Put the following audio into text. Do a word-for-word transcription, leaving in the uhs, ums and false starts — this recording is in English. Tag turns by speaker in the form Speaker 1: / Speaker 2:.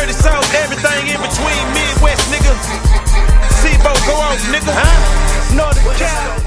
Speaker 1: dirty south, everything in between, Midwest, nigga. Sebo, go off, nigga. Huh? Northern Cal.